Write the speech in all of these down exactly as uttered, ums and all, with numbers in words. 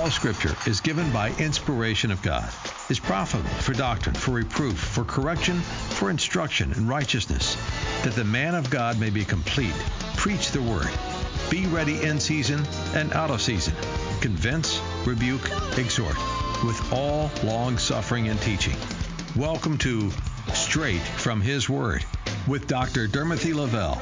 All Scripture is given by inspiration of God, is profitable for doctrine, for reproof, for correction, for instruction in righteousness, that the man of God may be complete. Preach the word. Be ready in season and out of season. Convince, rebuke, exhort, with all long-suffering and teaching. Welcome to Straight from His Word with Doctor Dermothy Lavelle.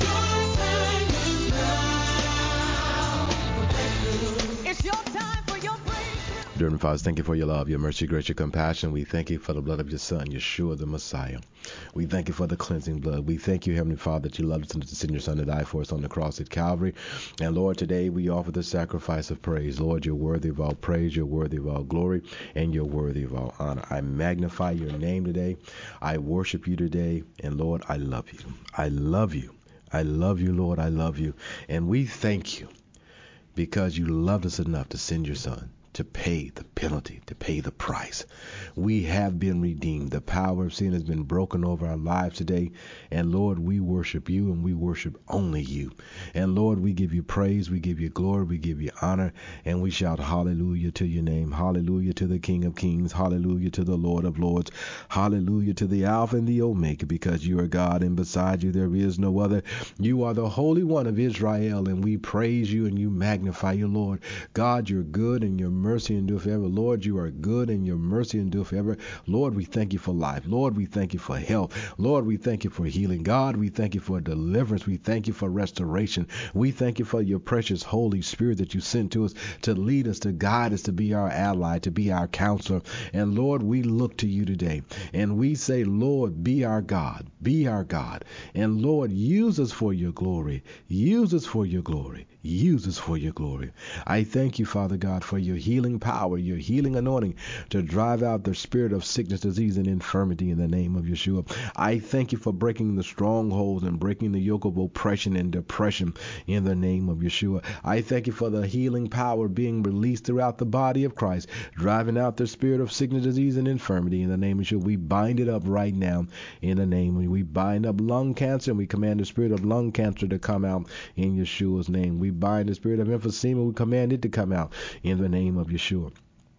Dear Heavenly Father, thank you for your love, your mercy, grace, your compassion. We thank you for the blood of your Son, Yeshua the Messiah. We thank you for the cleansing blood. We thank you, Heavenly Father, that you loved us and to send your Son to die for us on the cross at Calvary. And Lord, today we offer the sacrifice of praise. Lord, you're worthy of all praise, you're worthy of all glory, and you're worthy of all honor. I magnify your name today. I worship you today. And Lord, I love you. I love you. I love you, Lord. I love you. And we thank you because you loved us enough to send your Son to pay the penalty, to pay the price. We have been redeemed. The power of sin has been broken over our lives today. And Lord, we worship you and we worship only you. And Lord, we give you praise, we give you glory, we give you honor, and we shout hallelujah to your name. Hallelujah to the King of Kings. Hallelujah to the Lord of Lords. Hallelujah to the Alpha and the Omega, because you are God and beside you there is no other. You are the Holy One of Israel, and we praise you and you magnify you, Lord. God, you're good and you're mercy endure forever. Lord, you are good and your mercy endure forever. Lord, we thank you for life. Lord, we thank you for health. Lord, we thank you for healing. God, we thank you for deliverance. We thank you for restoration. We thank you for your precious Holy Spirit that you sent to us to lead us, to guide us, to be our ally, to be our counselor. And Lord, we look to you today and we say, Lord, be our God, be our God. And Lord, use us for your glory. Use us for your glory. Use us for your glory. I thank you, Father God, for your healing power, your healing anointing to drive out the spirit of sickness, disease, and infirmity in the name of Yeshua. I thank you for breaking the strongholds and breaking the yoke of oppression and depression in the name of Yeshua. I thank you for the healing power being released throughout the body of Christ, driving out the spirit of sickness, disease, and infirmity in the name of Yeshua. We bind it up right now in the name of, we bind up lung cancer and we command the spirit of lung cancer to come out in Yeshua's name. We bind the spirit of emphysema. We command it to come out in the name of Yeshua.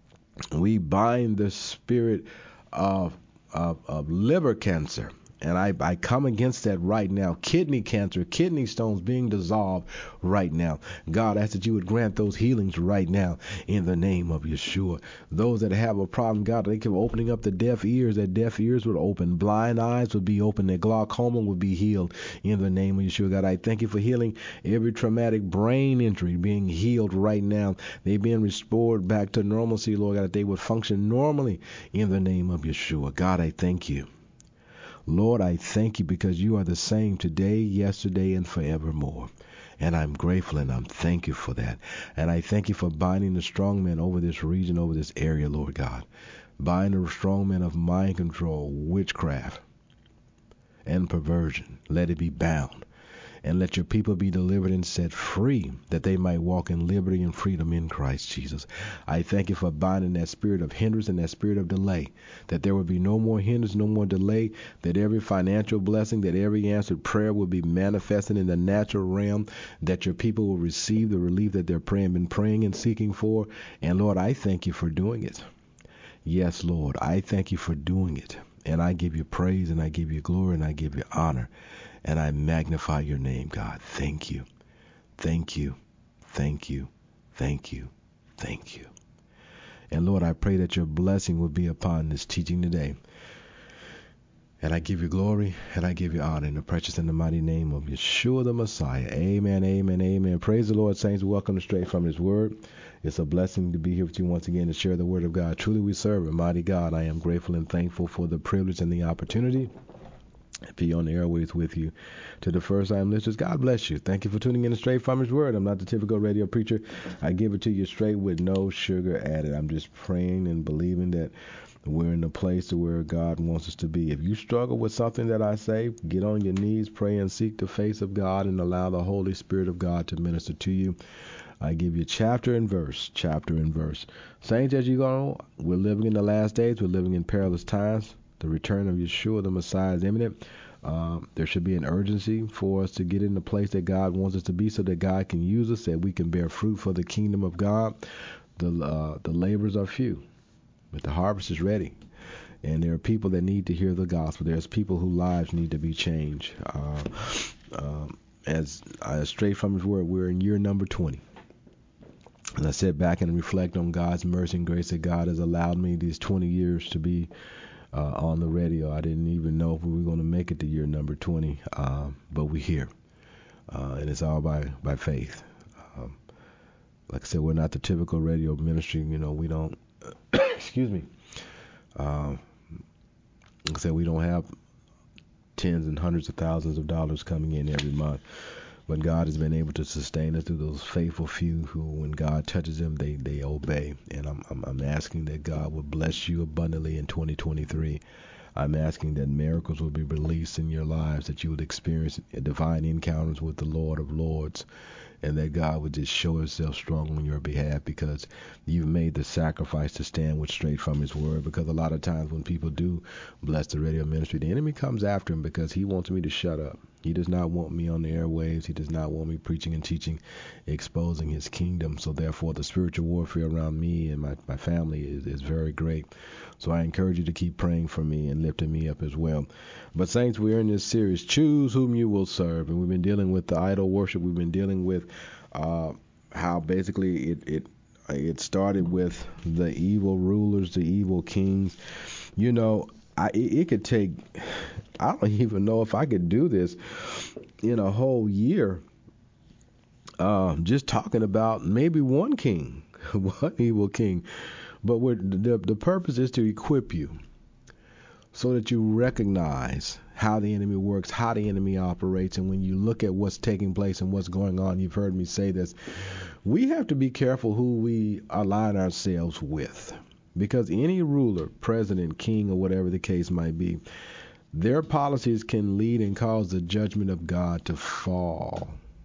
We bind the spirit of, of, of liver cancer. And I, I come against that right now. Kidney cancer, kidney stones being dissolved right now. God, I ask that you would grant those healings right now in the name of Yeshua. Those that have a problem, God, they keep opening up the deaf ears. That deaf ears would open. Blind eyes would be open. That glaucoma would be healed in the name of Yeshua. God, I thank you for healing every traumatic brain injury being healed right now. They being restored back to normalcy, Lord God, that they would function normally in the name of Yeshua. God, I thank you. Lord, I thank you because you are the same today, yesterday, and forevermore. And I'm grateful and I'm thankful for that. And I thank you for binding the strong men over this region, over this area, Lord God. Bind the strong men of mind control, witchcraft, and perversion. Let it be bound. And let your people be delivered and set free, that they might walk in liberty and freedom in Christ Jesus. I thank you for binding that spirit of hindrance and that spirit of delay, that there will be no more hindrance, no more delay, that every financial blessing, that every answered prayer will be manifested in the natural realm, that your people will receive the relief that they're praying, been praying and seeking for. And Lord, I thank you for doing it. Yes, Lord, I thank you for doing it. And I give you praise and I give you glory and I give you honor. And I magnify your name, God. Thank you. Thank you. Thank you. Thank you. Thank you. And Lord, I pray that your blessing will be upon this teaching today. And I give you glory and I give you honor in the precious and the mighty name of Yeshua the Messiah. Amen, amen, amen. Praise the Lord, saints. Welcome to Straight from His Word. It's a blessing to be here with you once again to share the Word of God. Truly we serve a mighty God. I am grateful and thankful for the privilege and the opportunity to be on the airways with you. To the first time listeners, God bless you. Thank you for tuning in to Straight from His Word. I'm not the typical radio preacher. I give it to you straight with no sugar added. I'm just praying and believing that we're in the place to where God wants us to be. If you struggle with something that I say, get on your knees, pray and seek the face of God and allow the Holy Spirit of God to minister to you. I give you chapter and verse, chapter and verse. Saints, as you go, we're living in the last days. We're living in perilous times. The return of Yeshua, the Messiah, is imminent. Um, there should be an urgency for us to get in the place that God wants us to be so that God can use us, that we can bear fruit for the kingdom of God. the uh, the labors are few, but the harvest is ready. And there are people that need to hear the gospel. There's people whose lives need to be changed. Uh, um, as uh, straight from His word, we're in year number twenty. And I sit back and reflect on God's mercy and grace that God has allowed me these twenty years to be uh, on the radio. I didn't even know if we were going to make it to year number twenty, uh, but we're here. Uh, and it's all by, by faith. Um, like I said, we're not the typical radio ministry. You know, we don't, excuse me. Um, like I said, we don't have tens and hundreds of thousands of dollars coming in every month. But God has been able to sustain us through those faithful few who, when God touches them, they, they obey. And I'm, I'm I'm asking that God will bless you abundantly in twenty twenty-three. I'm asking that miracles will be released in your lives, that you would experience divine encounters with the Lord of Lords, and that God would just show Himself strong on your behalf because you've made the sacrifice to stand with straight from His word. Because a lot of times when people do bless the radio ministry, the enemy comes after him because he wants me to shut up. He does not want me on the airwaves. He does not want me preaching and teaching, exposing His kingdom. So therefore, the spiritual warfare around me and my, my family is, is very great. So I encourage you to keep praying for me and lifting me up as well. But saints, we're in this series, Choose Whom You Will Serve. And we've been dealing with the idol worship. We've been dealing with uh, how basically it, it it started with the evil rulers, the evil kings. You know, I, it, it could take, I don't even know if I could do this in a whole year, uh, just talking about maybe one king, one evil king. But we're, the, the purpose is to equip you so that you recognize how the enemy works, how the enemy operates. And when you look at what's taking place and what's going on, you've heard me say this, we have to be careful who we align ourselves with. Because any ruler, president, king, or whatever the case might be, their policies can lead and cause the judgment of God to fall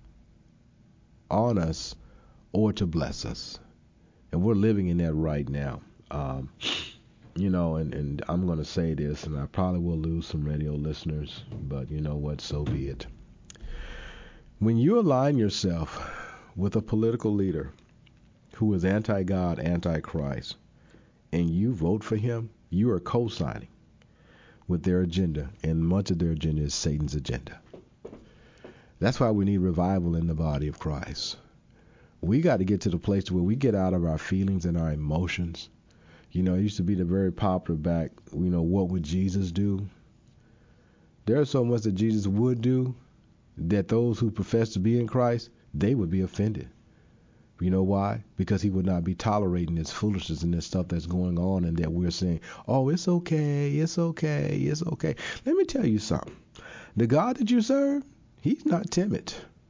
on us or to bless us. And we're living in that right now. Um, you know, and, and I'm going to say this, and I probably will lose some radio listeners, but you know what, so be it. When you align yourself with a political leader who is anti-God, anti-Christ, and you vote for him, you are co-signing with their agenda, and much of their agenda is Satan's agenda. That's why we need revival in the body of Christ. We got to get to the place where we get out of our feelings and our emotions. You know, it used to be the very popular back, you know, what would Jesus do? There's so much that Jesus would do that those who profess to be in Christ, they would be offended. You know why? Because he would not be tolerating this foolishness and this stuff that's going on, and that we're saying, oh, it's okay, it's okay, it's okay. Let me tell you something. The God that you serve, he's not timid.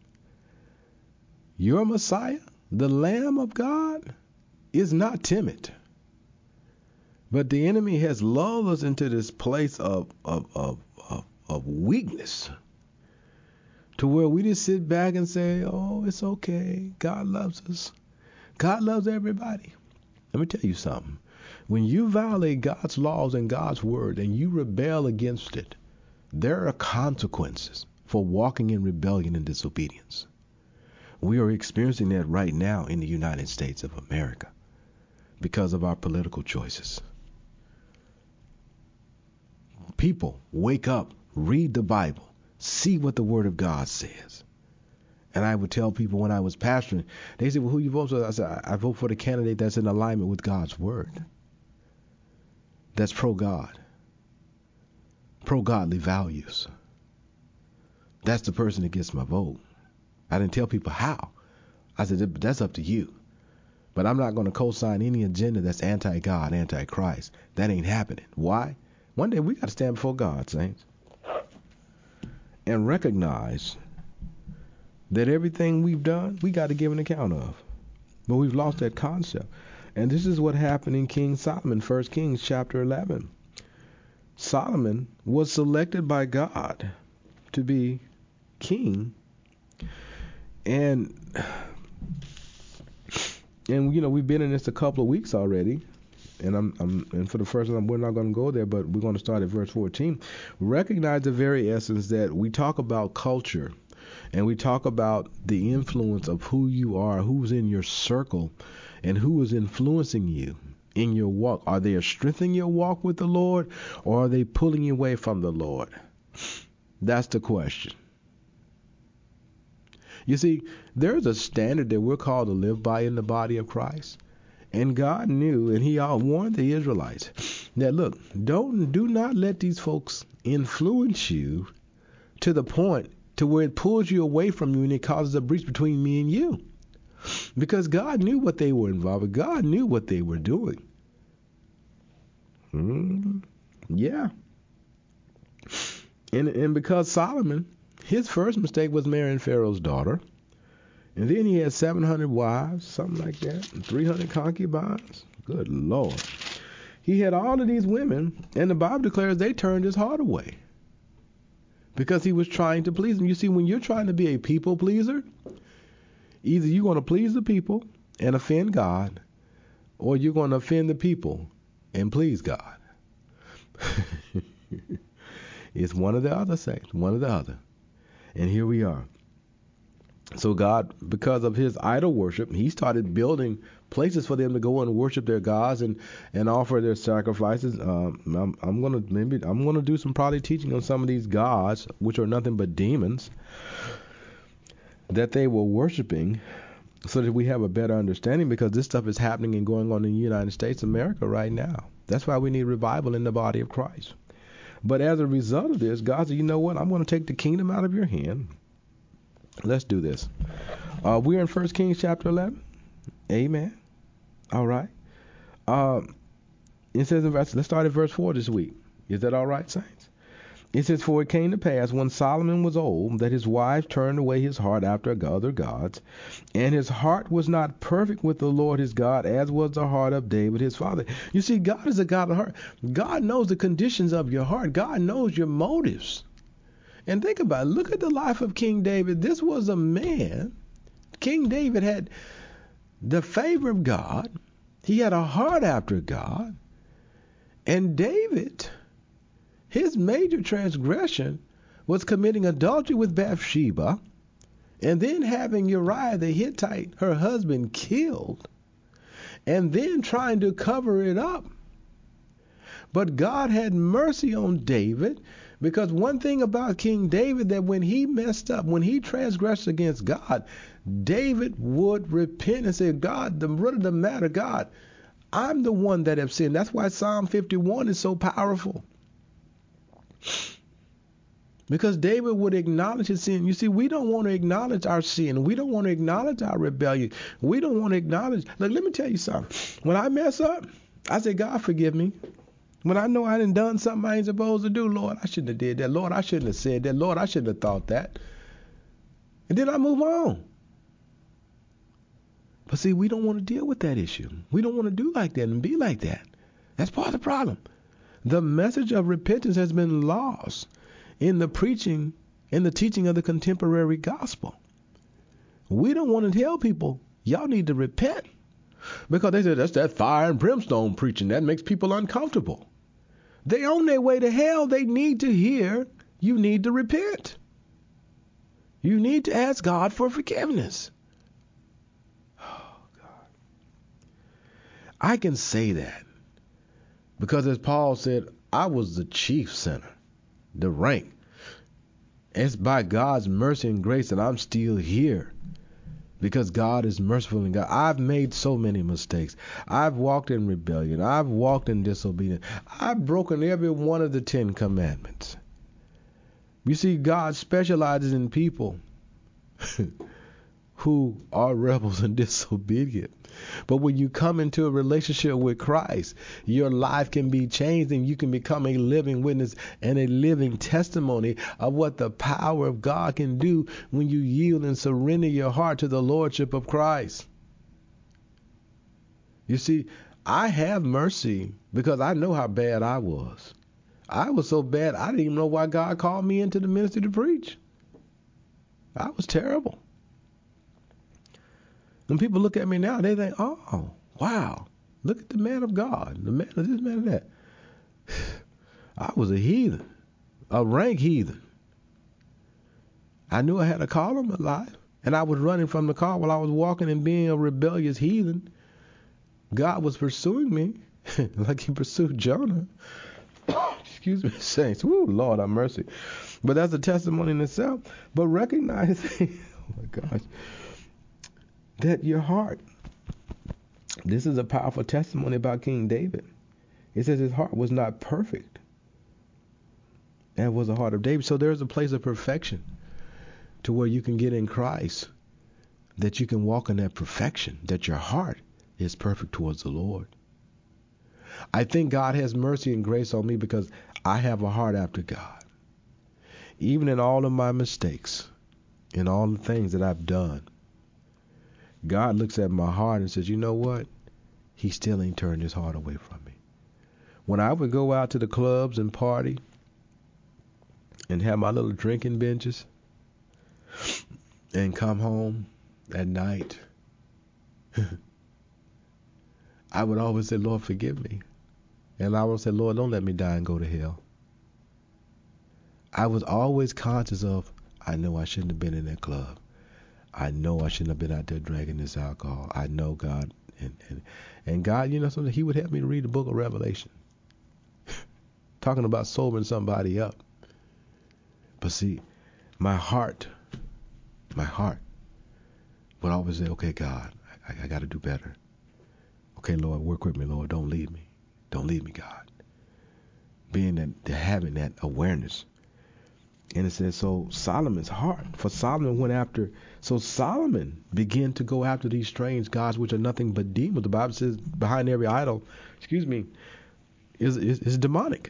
Your Messiah, the Lamb of God, is not timid. But the enemy has lulled us into this place of, of, of, of, of weakness, to where we just sit back and say, oh, it's okay. God loves us. God loves everybody. Let me tell you something. When you violate God's laws and God's word and you rebel against it, there are consequences for walking in rebellion and disobedience. We are experiencing that right now in the United States of America because of our political choices. People, wake up, read the Bible. See what the Word of God says. And I would tell people when I was pastoring, they said, well, who you vote for? I said, I vote for the candidate that's in alignment with God's Word. That's pro-God. Pro-godly values. That's the person that gets my vote. I didn't tell people how. I said, that's up to you. But I'm not going to co-sign any agenda that's anti-God, anti-Christ. That ain't happening. Why? One day we got to stand before God, saints, and recognize that everything we've done, we got to give an account of. But we've lost that concept. And this is what happened in King Solomon, First Kings chapter eleven. Solomon was selected by God to be king. And, and you know, we've been in this a couple of weeks already. And I'm, I'm, and for the first time, we're not going to go there, but we're going to start at verse fourteen. Recognize the very essence that we talk about culture. and we talk about the influence of who you are, who's in your circle, and who is influencing you in your walk. Are they strengthening your walk with the Lord, or are they pulling you away from the Lord? That's the question. You see, there's a standard that we're called to live by in the body of Christ. And God knew, and he all warned the Israelites that, look, don't do not let these folks influence you to the point to where it pulls you away from you and it causes a breach between me and you. Because God knew what they were involved with. God knew what they were doing. Mm, yeah. And, and because Solomon, his first mistake was marrying Pharaoh's daughter. And then he had seven hundred wives, something like that, and three hundred concubines. Good Lord. He had all of these women, and the Bible declares they turned his heart away because he was trying to please them. You see, when you're trying to be a people pleaser, either you're going to please the people and offend God, or you're going to offend the people and please God. It's one or the other, saints, one or the other. And here we are. So God, because of his idol worship, he started building places for them to go and worship their gods and, and offer their sacrifices. Um, I'm, I'm gonna maybe I'm gonna do some probably teaching on some of these gods, which are nothing but demons, that they were worshiping, so that we have a better understanding. Because this stuff is happening and going on in the United States of America right now. That's why we need revival in the body of Christ. But as a result of this, God said, you know what? I'm going to take the kingdom out of your hand. Let's do this. Uh, we're in First Kings chapter eleven. Amen. All right. Um, it says in verse, let's start at verse four this week. Is that all right, saints? It says, for it came to pass when Solomon was old that his wives turned away his heart after other gods, and his heart was not perfect with the Lord his God, as was the heart of David his father. You see, God is a God of heart. God knows the conditions of your heart. God knows your motives. And think about it. Look at the life of King David. This was a man. King David had the favor of God. He had a heart after God. And David, his major transgression was committing adultery with Bathsheba and then having Uriah the Hittite, her husband, killed and then trying to cover it up. But God had mercy on David. Because one thing about King David, that when he messed up, when he transgressed against God, David would repent and say, God, the root of the matter, God, I'm the one that have sinned. That's why Psalm fifty-one is so powerful. Because David would acknowledge his sin. You see, we don't want to acknowledge our sin. We don't want to acknowledge our rebellion. We don't want to acknowledge. Look, let me tell you something. When I mess up, I say, God, forgive me. When I know I done done something I ain't supposed to do, Lord, I shouldn't have did that. Lord, I shouldn't have said that. Lord, I shouldn't have thought that. And then I move on. But see, we don't want to deal with that issue. We don't want to do like that and be like that. That's part of the problem. The message of repentance has been lost in the preaching and the teaching of the contemporary gospel. We don't want to tell people, y'all need to repent. Because they say that's that fire and brimstone preaching. That makes people uncomfortable. They on their way to hell. They need to hear you need to repent. You need to ask God for forgiveness. Oh, God. I can say that because as Paul said, I was the chief sinner, the rank. It's by God's mercy and grace that I'm still here. Because God is merciful and God. I've made so many mistakes. I've walked in rebellion. I've walked in disobedience. I've broken every one of the Ten Commandments. You see, God specializes in people who are rebels and disobedient. But when you come into a relationship with Christ, your life can be changed and you can become a living witness and a living testimony of what the power of God can do when you yield and surrender your heart to the Lordship of Christ. You see, I have mercy because I know how bad I was. I was so bad, I didn't even know why God called me into the ministry to preach. I was terrible. When people look at me now, they think, oh, wow, look at the man of God, the man of this, man of that. I was a heathen, a rank heathen. I knew I had a call on my life, and I was running from the call while I was walking and being a rebellious heathen. God was pursuing me like he pursued Jonah. Excuse me, saints. Woo, Lord have mercy. But that's a testimony in itself. But recognizing, oh my gosh, that your heart, this is a powerful testimony about King David. It says his heart was not perfect. That was the heart of David. So there's a place of perfection to where you can get in Christ, that you can walk in that perfection, that your heart is perfect towards the Lord. I think God has mercy and grace on me because I have a heart after God. Even in all of my mistakes, in all the things that I've done, God looks at my heart and says, you know what? He still ain't turned his heart away from me. When I would go out to the clubs and party and have my little drinking binges and come home at night, I would always say, Lord, forgive me. And I would say, Lord, don't let me die and go to hell. I was always conscious of, I know I shouldn't have been in that club. I know I shouldn't have been out there drinking this alcohol. I know God. And, and, and God, you know something, he would help me to read the book of Revelation. Talking about sobering somebody up. But see, my heart, my heart would always say, okay, God, I, I got to do better. Okay, Lord, work with me, Lord. Don't leave me. Don't leave me, God. Being that, having that awareness. And it says, so Solomon's heart, for Solomon went after, so Solomon began to go after these strange gods, which are nothing but demons. The Bible says behind every idol, excuse me, is, is, is demonic.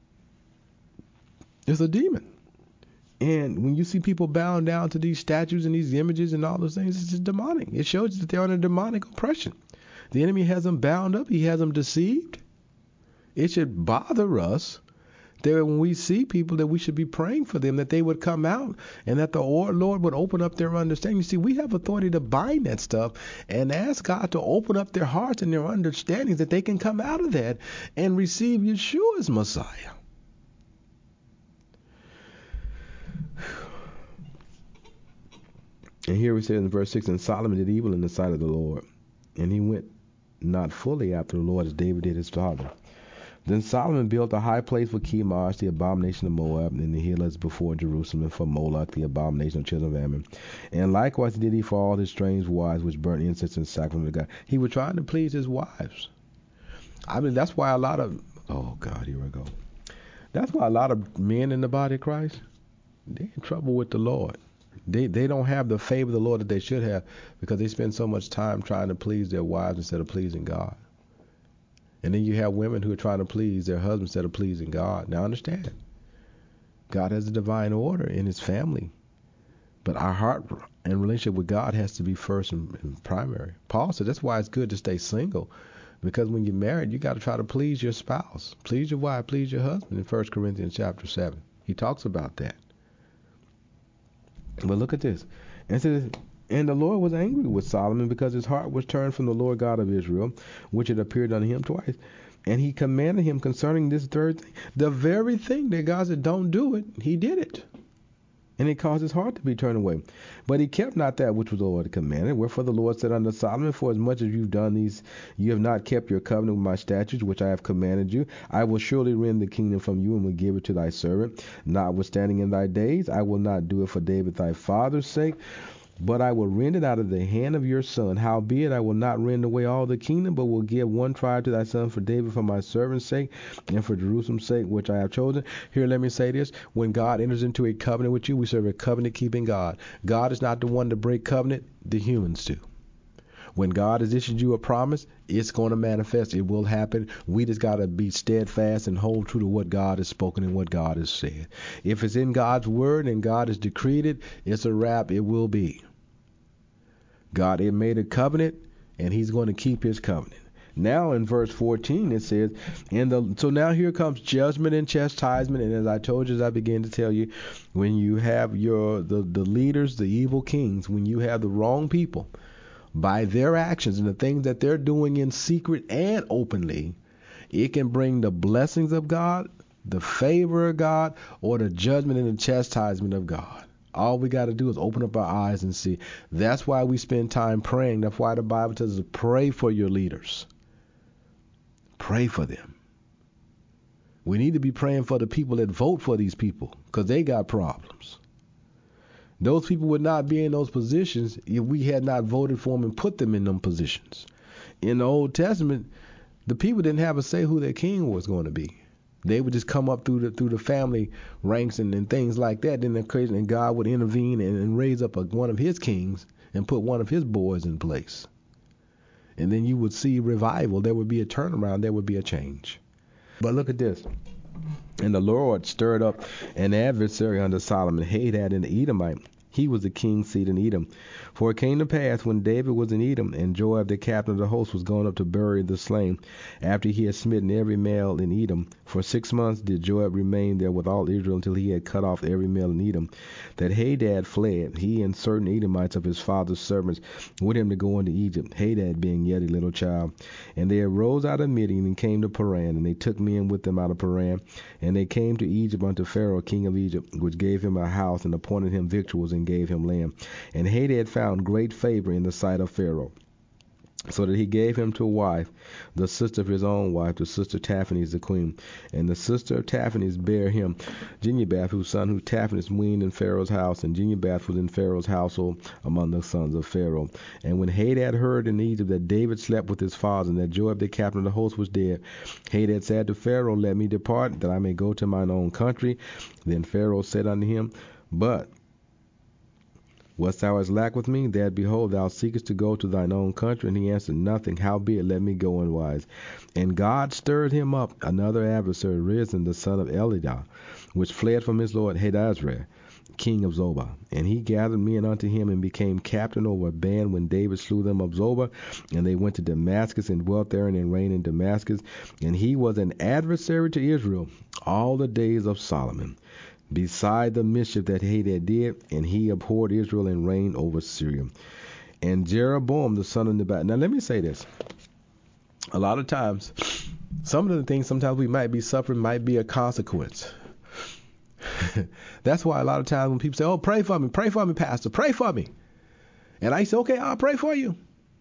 It's a demon. And when you see people bowing down to these statues and these images and all those things, it's just demonic. It shows that they're under demonic oppression. The enemy has them bound up. He has them deceived. It should bother us that when we see people that we should be praying for them, that they would come out and that the Lord would open up their understanding. You see, we have authority to bind that stuff and ask God to open up their hearts and their understandings that they can come out of that and receive Yeshua as Messiah. And here we say in verse six, and Solomon did evil in the sight of the Lord, and he went not fully after the Lord as David did his father. Then Solomon built a high place for Chemosh, the abomination of Moab, and the hill before Jerusalem, and for Moloch, the abomination of children of Ammon. And likewise did he for all his strange wives, which burnt incense and sacrificed to God. He was trying to please his wives. I mean, that's why a lot of, oh God, here we go. That's why a lot of men in the body of Christ, they're in trouble with the Lord. They they don't have the favor of the Lord that they should have because they spend so much time trying to please their wives instead of pleasing God. And then you have women who are trying to please their husbands instead of pleasing God. Now understand, God has a divine order in his family. But our heart and relationship with God has to be first and, and primary. Paul said that's why it's good to stay single. Because when you're married, you got to try to please your spouse. Please your wife, please your husband in First Corinthians chapter seven. He talks about that. But look at this. And it says, and the Lord was angry with Solomon because his heart was turned from the Lord God of Israel, which had appeared unto him twice. And he commanded him concerning this third thing. The very thing that God said, don't do it, he did it. And it caused his heart to be turned away. But he kept not that which was the Lord commanded. Wherefore the Lord said unto Solomon, for as much as you've done these, you have not kept your covenant with my statutes, which I have commanded you, I will surely rend the kingdom from you and will give it to thy servant. Notwithstanding in thy days, I will not do it for David thy father's sake, but I will rend it out of the hand of your son. Howbeit I will not rend away all the kingdom, but will give one tribe to thy son for David for my servant's sake, and for Jerusalem's sake, which I have chosen. Here, let me say this. When God enters into a covenant with you, we serve a covenant-keeping God. God is not the one to break covenant. The humans do. When God has issued you a promise, it's going to manifest. It will happen. We just got to be steadfast and hold true to what God has spoken and what God has said. If it's in God's word and God has decreed it, it's a wrap. It will be. God had made a covenant, and he's going to keep his covenant. Now in verse fourteen it says, and the, so now here comes judgment and chastisement. And as I told you, as I began to tell you, when you have your the, the leaders, the evil kings, when you have the wrong people, by their actions and the things that they're doing in secret and openly, it can bring the blessings of God, the favor of God, or the judgment and the chastisement of God. All we got to do is open up our eyes and see. That's why we spend time praying. That's why the Bible tells us to pray for your leaders. Pray for them. We need to be praying for the people that vote for these people because they got problems. Those people would not be in those positions if we had not voted for them and put them in them positions. In the Old Testament, the people didn't have a say who their king was going to be. They would just come up through the through the family ranks and, and things like that. Then and God would intervene and, and raise up a, one of his kings and put one of his boys in place. And then you would see revival. There would be a turnaround. There would be a change. But look at this. And the Lord stirred up an adversary under Solomon, Hadad and the Edomite. He was the king's seat in Edom. For it came to pass when David was in Edom, and Joab the captain of the host was gone up to bury the slain, after he had smitten every male in Edom. For six months did Joab remain there with all Israel until he had cut off every male in Edom. That Hadad fled, he and certain Edomites of his father's servants, with him to go into Egypt, Hadad being yet a little child. And they arose out of Midian and came to Paran, and they took men with them out of Paran. And they came to Egypt unto Pharaoh, king of Egypt, which gave him a house and appointed him victuals and gave him land. And Hadad found great favor in the sight of Pharaoh, so that he gave him to wife the sister of his own wife, the sister Taphanes the queen. And the sister of Taphanes bare him Genubath, whose son who Taphanes weaned in Pharaoh's house, and Genubath was in Pharaoh's household among the sons of Pharaoh. And when Hadad heard in Egypt that David slept with his fathers, and that Joab the captain of the host was dead, Hadad said to Pharaoh, Let me depart, that I may go to mine own country. Then Pharaoh said unto him, But wast thou as lack with me, that behold, thou seekest to go to thine own country? And he answered, Nothing, howbeit let me go in wise. And God stirred him up another adversary, Rezin the son of Elidah, which fled from his lord Hadazrael, king of Zobah. And he gathered men unto him, and became captain over a band when David slew them of Zobah. And they went to Damascus, and dwelt there, and reigned in Damascus. And he was an adversary to Israel all the days of Solomon, beside the mischief that Hadad did, and he abhorred Israel and reigned over Syria. And Jeroboam the son of Nebat. Now let me say this. A lot of times, some of the things sometimes we might be suffering might be a consequence. That's why a lot of times when people say, oh, pray for me, pray for me, pastor, pray for me. And I say, okay, I'll pray for you.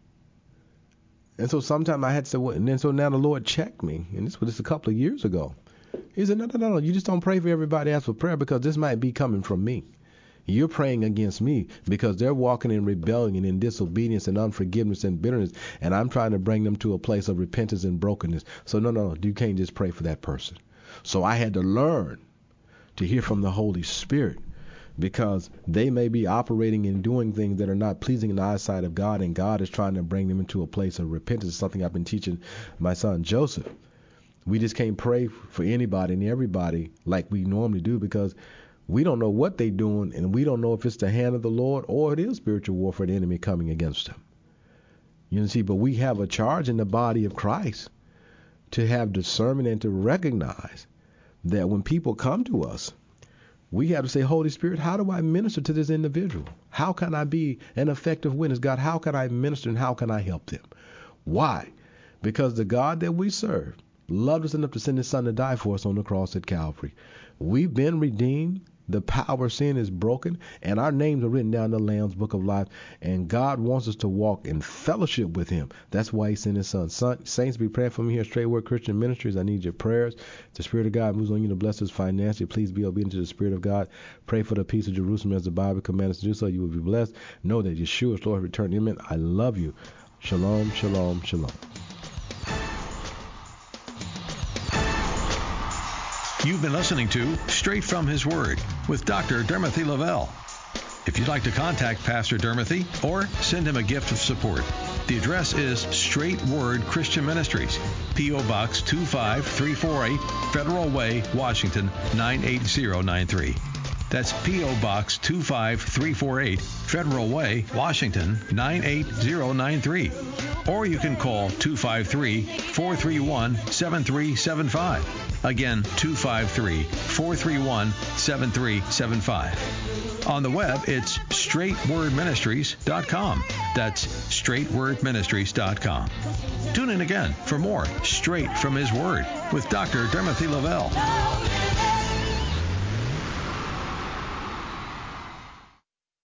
And so sometimes I had to say, well, and then so now the Lord checked me. And this was just a couple of years ago. He said, no, no, no, no. You just don't pray for everybody else for prayer, because this might be coming from me. You're praying against me because they're walking in rebellion and disobedience and unforgiveness and bitterness, and I'm trying to bring them to a place of repentance and brokenness. So no, no, no. You can't just pray for that person. So I had to learn to hear from the Holy Spirit, because they may be operating and doing things that are not pleasing in the eyesight of God, and God is trying to bring them into a place of repentance. It's something I've been teaching my son Joseph. We just can't pray for anybody and everybody like we normally do, because we don't know what they're doing, and we don't know if it's the hand of the Lord or it is spiritual warfare, the enemy coming against them. You see, but we have a charge in the body of Christ to have discernment and to recognize that when people come to us, we have to say, Holy Spirit, how do I minister to this individual? How can I be an effective witness? God, how can I minister and how can I help them? Why? Because the God that we serve loved us enough to send his son to die for us on the cross at Calvary. We've been redeemed. The power of sin is broken, and our names are written down in the Lamb's Book of Life, and God wants us to walk in fellowship with him. That's why he sent his son. son Saints, be praying for me here at Straight Word Christian Ministries. I need your prayers. If the Spirit of God moves on you to bless us financially, please be obedient to the Spirit of God. Pray for the peace of Jerusalem as the Bible commands us to do so. You will be blessed. Know that Yeshua is Lord, return imminent. I love you. Shalom, shalom, shalom. You've been listening to Straight from His Word with Doctor Dermothy Lavelle. If you'd like to contact Pastor Dermothy or send him a gift of support, the address is Straight Word Christian Ministries, P O. Box two five three four eight, Federal Way, Washington nine eight zero nine three. That's P O. Box two five three four eight, Federal Way, Washington nine eight zero nine three. Or you can call two five three, four three one, seven three seven five. Again, two five three, four three one, seven three seven five. On the web, it's straight word ministries dot com. That's straight word ministries dot com. Tune in again for more Straight from His Word with Doctor Dermothy Lavelle.